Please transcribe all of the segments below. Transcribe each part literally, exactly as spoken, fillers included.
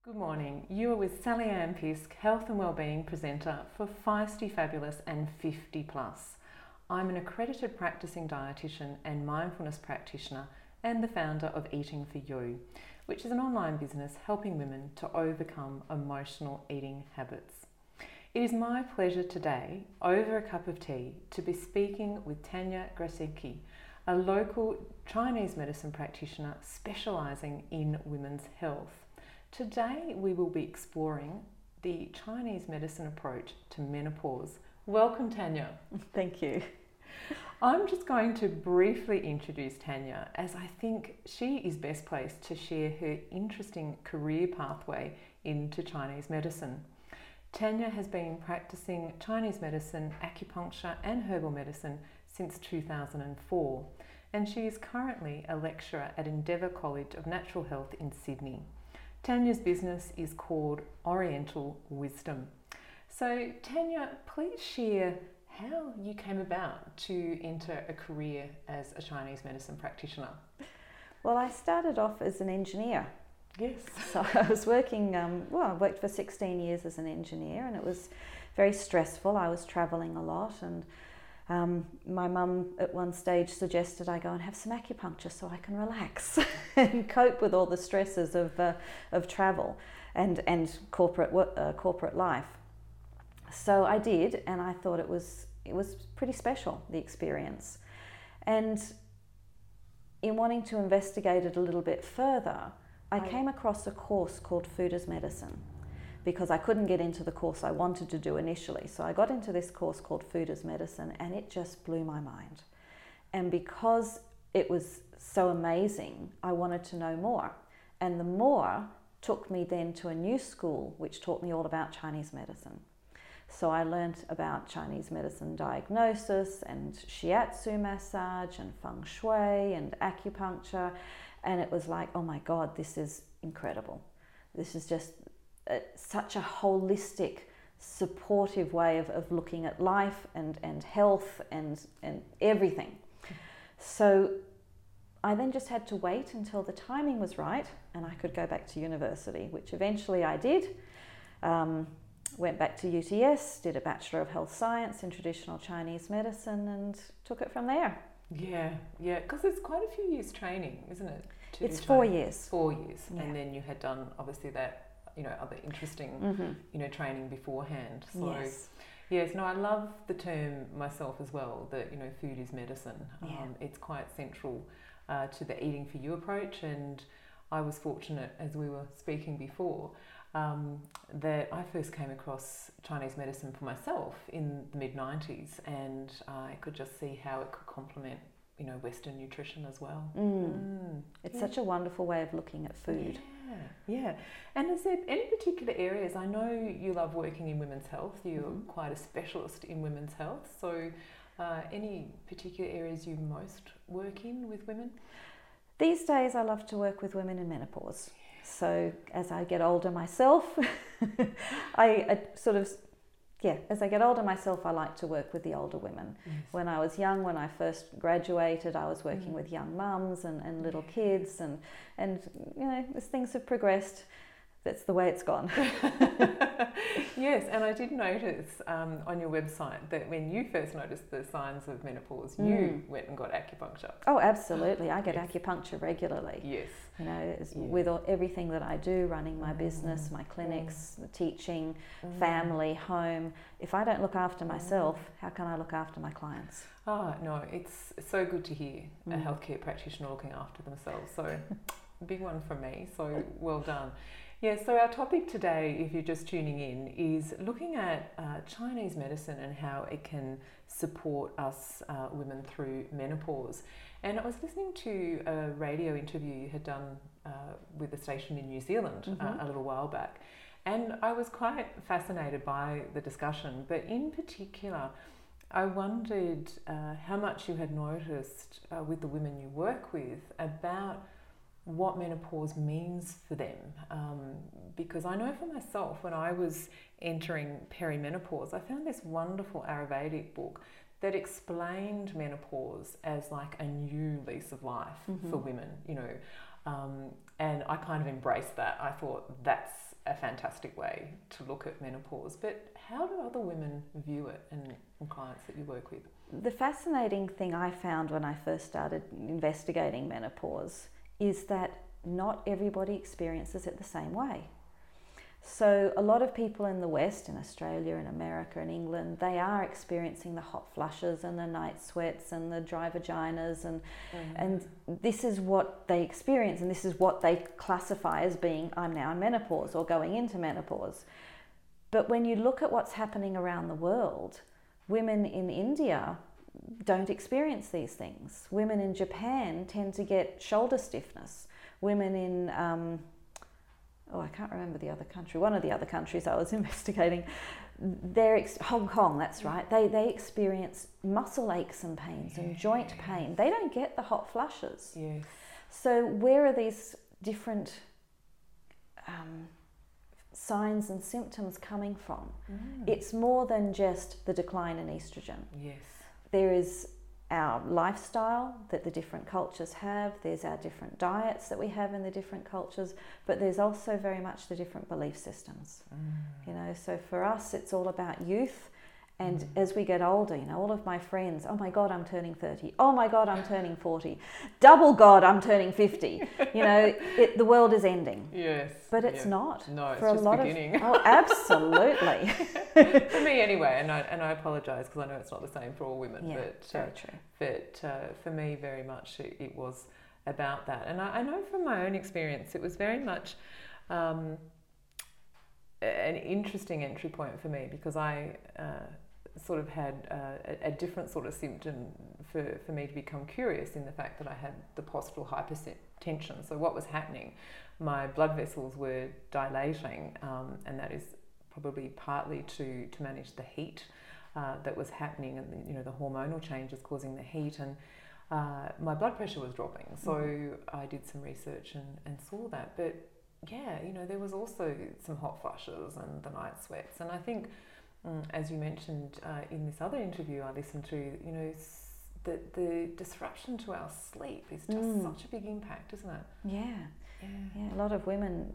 Good morning. You are with Sally Ann Pisk, Health and Wellbeing presenter for Feisty Fabulous and fifty plus. I'm an accredited practicing dietitian and mindfulness practitioner and the founder of Eating for You, which is an online business helping women to overcome emotional eating habits. It is my pleasure today, over a cup of tea, to be speaking with Tanya Grasecki, a local Chinese medicine practitioner specialising in women's health. Today we will be exploring the Chinese medicine approach to menopause. Welcome, Tanya. Thank you. I'm just going to briefly introduce Tanya, as I think she is best placed to share her interesting career pathway into Chinese medicine. Tanya has been practicing Chinese medicine, acupuncture and herbal medicine since two thousand four, and she is currently a lecturer at Endeavour College of Natural Health in Sydney. Tanya's business is called Oriental Wisdom. So Tanya, please share how you came about to enter a career as a Chinese medicine practitioner. Well, I started off as an engineer. Yes. So I was working, um, well, I worked for sixteen years as an engineer, and it was very stressful. I was travelling a lot, and um, my mum at one stage suggested I go and have some acupuncture so I can relax and cope with all the stresses of uh, of travel and and corporate uh, corporate life. So I did, and I thought it was it was pretty special, the experience. And in wanting to investigate it a little bit further, I I... came across a course called Food as Medicine, because I couldn't get into the course I wanted to do initially. So I got into this course called Food as Medicine, and it just blew my mind. And because it was so amazing, I wanted to know more. And the more took me then to a new school, which taught me all about Chinese medicine. So I learnt about Chinese medicine diagnosis and shiatsu massage and feng shui and acupuncture. And it was like, oh my God, this is incredible. This is just uh, such a holistic, supportive way of, of looking at life and, and health and, and everything. So I then just had to wait until the timing was right and I could go back to university, which eventually I did. Um, went back to U T S, did a Bachelor of Health Science in Traditional Chinese Medicine, and took it from there. Yeah, yeah, because it's quite a few years training, isn't it? It's four years. Four years, Yeah. and then you had done obviously that, you know, other interesting, Mm-hmm. you know, training beforehand. So, Yes. yes, no, I love the term myself as well. That, you know, food is medicine. Yeah. Um, it's quite central uh, to the Eating for You approach, and I was fortunate, as we were speaking before, um, that I first came across Chinese medicine for myself in the mid nineties, and I could just see how it could complement, you know, Western nutrition as well. Mm. Mm. It's Yeah. such a wonderful way of looking at food. Yeah, yeah. And is there any particular areas? I know you love working in women's health. You're Mhm. quite a specialist in women's health. So, uh, any particular areas you most work in with women? These days I love to work with women in menopause. So as I get older myself, I, I sort of, yeah, as I get older myself, I like to work with the older women. Yes. When I was young, when I first graduated, I was working Mm. with young mums and, and little kids, and, and, you know, as things have progressed, that's the way it's gone. Yes, and I did notice um, on your website that when you first noticed the signs of menopause, you Mm. went and got acupuncture. Oh, absolutely. I get Yes. acupuncture regularly. Yes. You know, it's Yeah. with all, everything that I do, running my Mm. business, my clinics, the teaching, Mm. family, home. If I don't look after myself, how can I look after my clients? Ah, no, it's so good to hear a Mm. healthcare practitioner looking after themselves. So, big one from me. So, well done. Yeah, so our topic today, if you're just tuning in, is looking at uh, Chinese medicine and how it can support us uh, women through menopause. And I was listening to a radio interview you had done uh, with a station in New Zealand Mhm. uh, a little while back. And I was quite fascinated by the discussion, but in particular, I wondered uh, how much you had noticed uh, with the women you work with about what menopause means for them. Um, because I know for myself, when I was entering perimenopause, I found this wonderful Ayurvedic book that explained menopause as like a new lease of life Mm-hmm. for women, you know. Um, and I kind of embraced that. I thought that's a fantastic way to look at menopause, but how do other women view it, and, and clients that you work with? The fascinating thing I found when I first started investigating menopause is that not everybody experiences it the same way. So a lot of people in the West, in Australia and America and England, they are experiencing the hot flushes and the night sweats and the dry vaginas, and mm-hmm. and this is what they experience, and this is what they classify as being, I'm now in menopause or going into menopause. But when you look at what's happening around the world, women in India don't experience these things. Women in Japan tend to get shoulder stiffness. Women in um, oh, I can't remember the other country, one of the other countries I was investigating, they're ex- Hong Kong, that's right, they they experience muscle aches and pains yes. and joint pain. They don't get the hot flushes. Yes. So where are these different um, signs and symptoms coming from? Mm. It's more than just the decline in estrogen. Yes. There is our lifestyle that the different cultures have, there's our different diets that we have in the different cultures, but there's also very much the different belief systems. Mm. You know, so for us it's all about youth, and mm. as we get older, you know, all of my friends, oh my God, I'm turning thirty, oh my God, I'm turning forty, double God, I'm turning fifty. You know, it, the world is ending. Yes. But it's yeah. not. No, it's for just a lot beginning. Of, oh, absolutely. For me anyway, and I, and I apologise because I know it's not the same for all women, yeah, but, very uh, true. but uh, for me very much it, it was about that. And I, I know from my own experience it was very much um, an interesting entry point for me, because I uh, sort of had uh, a, a different sort of symptom for, for me to become curious in the fact that I had the postural hypertension. So what was happening? My blood vessels were dilating, um, and that is probably partly to, to manage the heat uh, that was happening, and the, you know, the hormonal changes causing the heat, and uh, my blood pressure was dropping. So mm-hmm. I did some research and, and saw that. But yeah, you know, there was also some hot flushes and the night sweats, and I think mm, as you mentioned uh, in this other interview I listened to, you know, the, the disruption to our sleep is just mm. such a big impact, isn't it? Yeah. Yeah. yeah. A lot of women,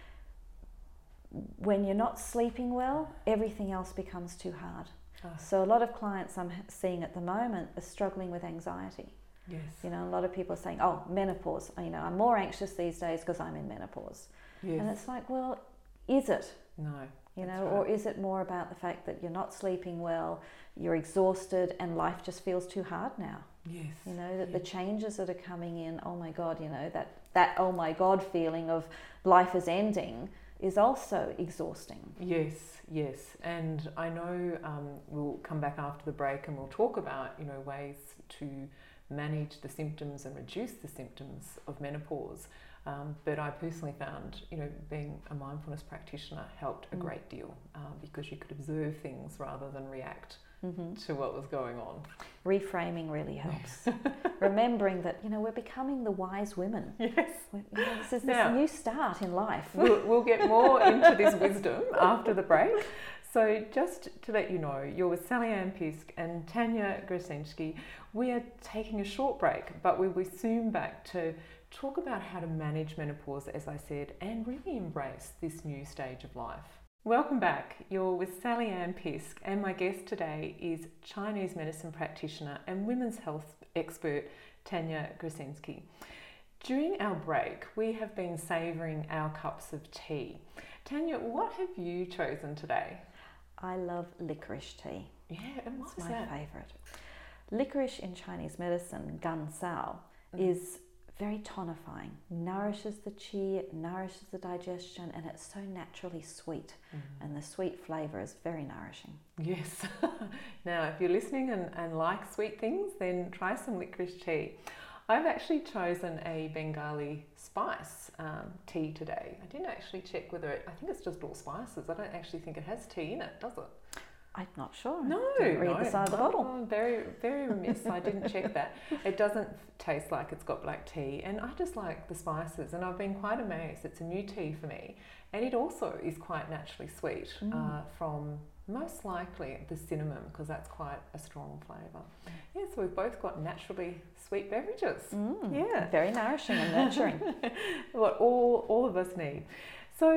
when you're not sleeping well, everything else becomes too hard. Oh. So a lot of clients I'm seeing at the moment are struggling with anxiety. Yes. You know, a lot of people are saying, oh, menopause, you know, I'm more anxious these days because I'm in menopause. Yes. And it's like, well, is it? No. You know, right. or is it more about the fact that you're not sleeping well, you're exhausted, and life just feels too hard now? Yes. You know, that yes. the changes that are coming in, oh my God, you know, that, that oh my God feeling of life is ending is also exhausting. Yes, yes. And I know um, we'll come back after the break and we'll talk about, you know, ways to manage the symptoms and reduce the symptoms of menopause. Um, but I personally found, you know, being a mindfulness practitioner helped a mm. great deal uh, because you could observe things rather than react mm-hmm. to what was going on. Reframing really helps. Remembering that, you know, we're becoming the wise women. Yes. You know, this is this now, new start in life. we'll, we'll get more into this wisdom after the break. So just to let you know, you're with Sally-Anne Pisk and Tanya Grusensky. We are taking a short break, but we'll be soon back to talk about how to manage menopause, as I said, and really embrace this new stage of life. Welcome back. You're with Sally-Anne Pisk, and my guest today is Chinese medicine practitioner and women's health expert Tanya Grusensky. During our break, we have been savouring our cups of tea. Tanya, what have you chosen today? I love licorice tea. Yeah, and what's my that? favourite. Licorice in Chinese medicine, gan sao, mm. is very tonifying, nourishes the qi, it nourishes the digestion, and it's so naturally sweet. Mm. And the sweet flavour is very nourishing. Yes. Now, if you're listening and, and like sweet things, then try some licorice tea. I've actually chosen a Bengali spice um, tea today. I didn't actually check whether it, I think it's just all spices. I don't actually think it has tea in it, does it? I'm not sure. No, I didn't read no. the side of the bottle. Oh, very, very remiss. I didn't check that. It doesn't taste like it's got black tea, and I just like the spices, and I've been quite amazed. It's a new tea for me, and it also is quite naturally sweet mm. uh, from most likely the cinnamon, because that's quite a strong flavour. Yeah, so we've both got naturally sweet beverages. Mm, yeah, very nourishing and nurturing. What all all of us need. So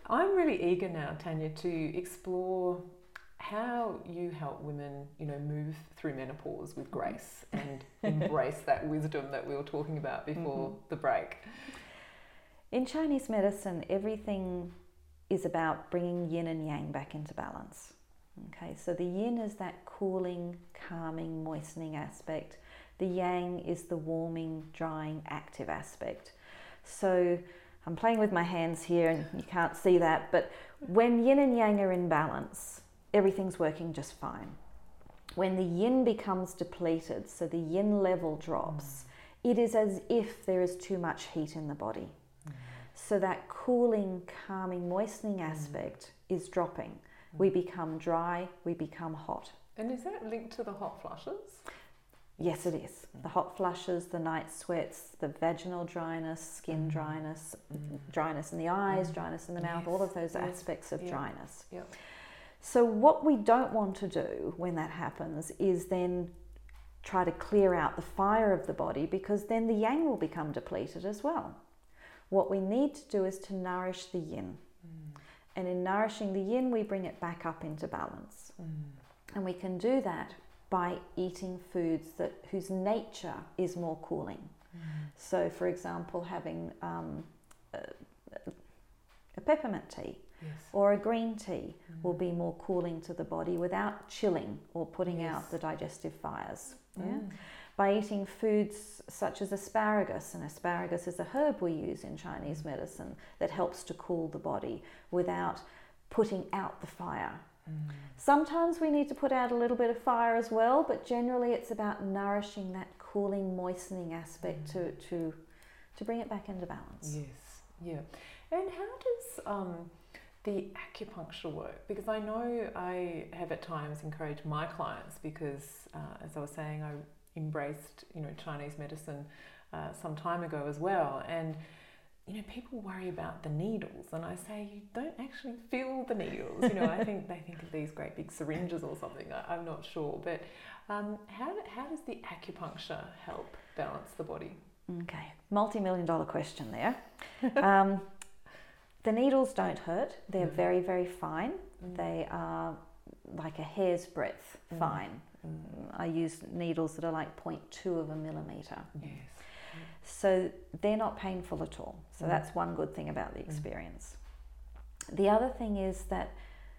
I'm really eager now, Tanya, to explore how you help women, you know, move through menopause with grace and embrace that wisdom that we were talking about before mm-hmm. the break. In Chinese medicine, everything is about bringing yin and yang back into balance. Okay, so the yin is that cooling, calming, moistening aspect. The yang is the warming, drying, active aspect. So I'm playing with my hands here and you can't see that, but when yin and yang are in balance, everything's working just fine. When the yin becomes depleted, so the yin level drops, mm. it is as if there is too much heat in the body. Mm. So that cooling, calming, moistening aspect mm. is dropping. Mm. We become dry, we become hot. And is that linked to the hot flushes? Yes, it is. The hot flushes, the night sweats, the vaginal dryness, skin mm. dryness, mm. dryness in the eyes, mm. dryness in the mouth, yes. all of those yes. aspects of yep. dryness. Yep. So what we don't want to do when that happens is then try to clear out the fire of the body, because then the yang will become depleted as well. What we need to do is to nourish the yin. Mm. And in nourishing the yin, we bring it back up into balance. Mm. And we can do that by eating foods that whose nature is more cooling. Mm. So, for example, having um, a, a peppermint tea yes. or a green tea mm. will be more cooling to the body without chilling or putting yes. out the digestive fires. Mm. Yeah? By eating foods such as asparagus, and asparagus is a herb we use in Chinese medicine that helps to cool the body without putting out the fire. Mm. Sometimes we need to put out a little bit of fire as well, but generally it's about nourishing that cooling, moistening aspect mm. to, to to bring it back into balance. Yes, yeah. And how does um, the acupuncture work? Because I know I have at times encouraged my clients, because uh, as I was saying, I embraced, you know, Chinese medicine uh, some time ago as well, and you know, people worry about the needles, and I say, you don't actually feel the needles. You know, I think they think of these great big syringes or something. I, I'm not sure, but um, how how does the acupuncture help balance the body? Okay, multi-million dollar question there. um, the needles don't hurt. They're mm. very, very fine. Mm. They are like a hair's breadth mm. fine. Mm. I use needles that are like zero point two of a millimetre. Yes. So they're not painful at all. So mm. that's one good thing about the experience. Mm. The other thing is that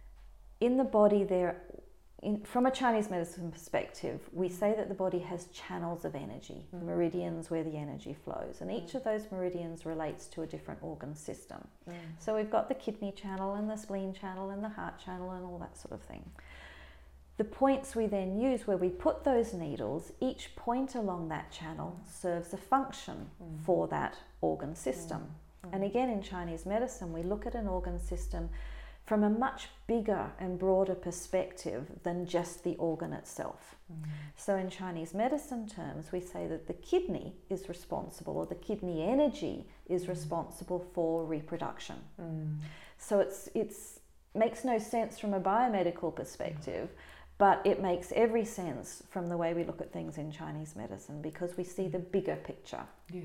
in the body there, in, from a Chinese medicine perspective, we say that the body has channels of energy, mm. meridians where the energy flows, and each mm. of those meridians relates to a different organ system. Mm. So we've got the kidney channel and the spleen channel and the heart channel and all that sort of thing. The points we then use where we put those needles, each point along that channel serves a function mm. for that organ system. Mm. Mm. And again, in Chinese medicine, we look at an organ system from a much bigger and broader perspective than just the organ itself. Mm. So in Chinese medicine terms, we say that the kidney is responsible, or the kidney energy is mm. responsible for reproduction. Mm. So it's it's makes no sense from a biomedical perspective, mm. but it makes every sense from the way we look at things in Chinese medicine, because we see the bigger picture. Yes.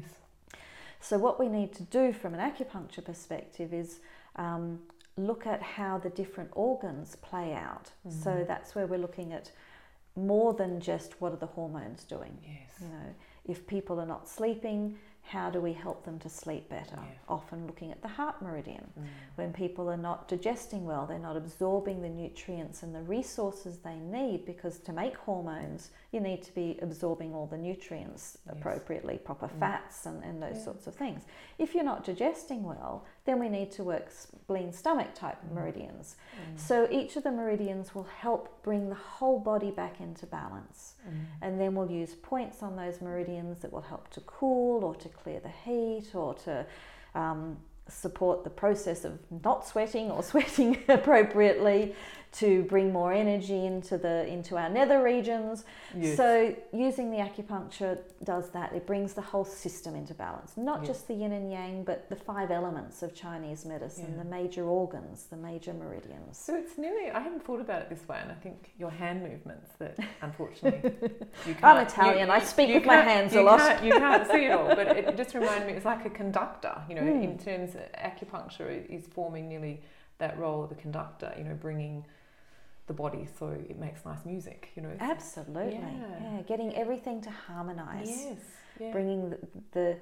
So what we need to do from an acupuncture perspective is um, look at how the different organs play out. Mm-hmm. So that's where we're looking at more than just what are the hormones doing. Yes. You know, if people are not sleeping, how do we help them to sleep better? Yeah. Often looking at the heart meridian. Mm. When people are not digesting well, they're not absorbing the nutrients and the resources they need, because to make hormones, you need to be absorbing all the nutrients yes. appropriately, proper mm. fats and, and those yeah. sorts of things. If you're not digesting well, then we need to work spleen stomach type mm. meridians. Mm. So each of the meridians will help bring the whole body back into balance. Mm. And then we'll use points on those meridians that will help to cool or to clear the heat, or to um, support the process of not sweating or sweating appropriately, to bring more energy into the into our nether regions. Yes. So using the acupuncture does that. It brings the whole system into balance, not yes. just the yin and yang, but the five elements of Chinese medicine, yeah. the major organs, the major meridians. So it's nearly, I hadn't thought about it this way, and I think your hand movements that unfortunately you can't. I'm Italian, you, I speak you with my hands you a lot. Can't, you can't see it all, but it just reminded me, it's like a conductor, you know, mm. in terms of acupuncture is forming nearly that role of a conductor, you know, bringing the body so it makes nice music, you know. Absolutely. Yeah. Yeah, getting everything to harmonise. Yes. Yeah. Bringing the, the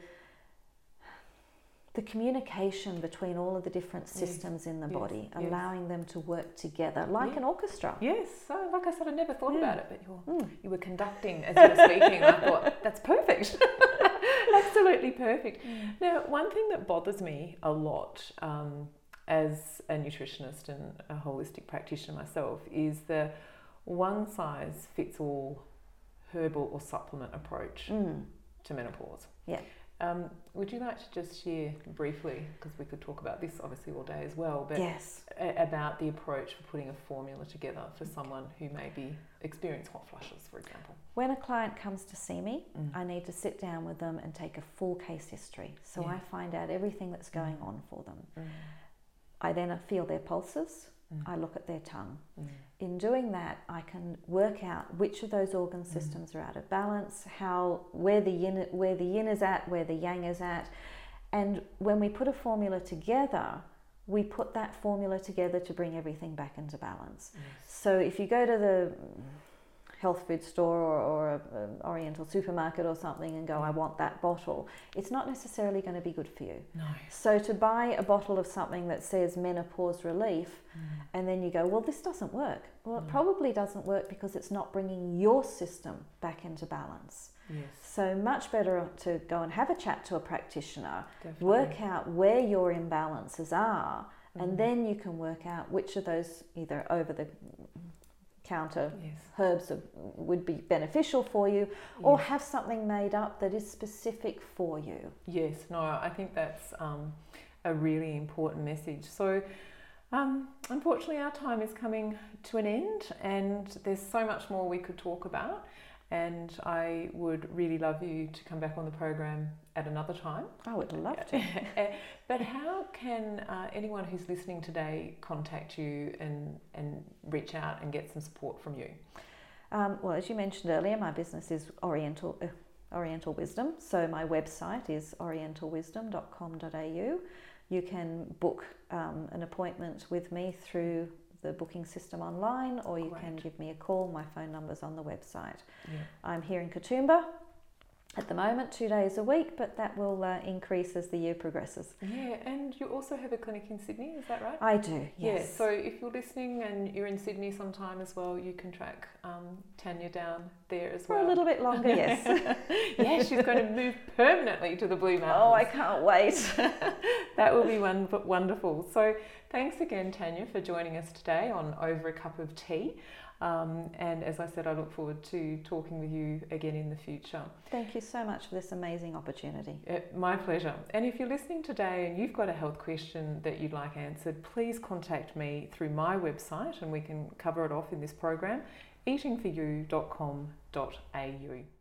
the communication between all of the different systems yes. in the yes. body, yes. allowing them to work together like yeah. an orchestra. Yes, so like I said, I never thought yeah. about it, but you were, mm. you were conducting as you were speaking, and I thought, that's perfect. Absolutely perfect. Mm. Now, one thing that bothers me a lot um, as a nutritionist and a holistic practitioner myself is the one size fits all herbal or supplement approach Mm. to menopause. Yeah. Um, would you like to just share briefly, because we could talk about this obviously all day as well, but Yes. a- about the approach for putting a formula together for someone who maybe experience hot flushes, for example? When a client comes to see me, Mm. I need to sit down with them and take a full case history. So Yeah. I find out everything that's going on for them. Mm. I then feel their pulses. Mm. I look at their tongue. Mm. In doing that, I can work out which of those organ systems mm. are out of balance, how where the yin where the yin is at, where the yang is at, and when we put a formula together, we put that formula together to bring everything back into balance. Yes. So if you go to the health food store or, or an Oriental supermarket or something and go, I want that bottle, it's not necessarily going to be good for you. No. So to buy a bottle of something that says menopause relief, Mm. and then you go, well, this doesn't work. Well, it Mm. probably doesn't work because it's not bringing your system back into balance. Yes. So much better to go and have a chat to a practitioner, Definitely. work out where your imbalances are, Mm. and then you can work out which of those either over the counter Yes. herbs are, would be beneficial for you, or Yes. have something made up that is specific for you. Yes, no, I think that's um, a really important message. So, um, unfortunately, our time is coming to an end, and there's so much more we could talk about. And I would really love you to come back on the program at another time. I would love to. But how can uh, anyone who's listening today contact you and, and reach out and get some support from you? Um, well, as you mentioned earlier, my business is Oriental uh, Oriental Wisdom. So my website is oriental wisdom dot com dot a u. You can book um, an appointment with me through the booking system online, or you Great. can give me a call. My phone number's on the website. Yeah. I'm here in Katoomba at the moment, two days a week, but that will uh, increase as the year progresses. Yeah, and you also have a clinic in Sydney, is that right? I do, yes. Yeah, so if you're listening and you're in Sydney sometime as well, you can track um, Tanya down there as For well. a little bit longer, yes. Yeah, she's going to move permanently to the Blue Mountains. Oh, I can't wait. That will be one, wonderful. So thanks again, Tanya, for joining us today on Over a Cup of Tea. Um, and as I said, I look forward to talking with you again in the future. Thank you so much for this amazing opportunity. Uh, my pleasure. And if you're listening today and you've got a health question that you'd like answered, please contact me through my website and we can cover it off in this program, eating for you dot com dot a u.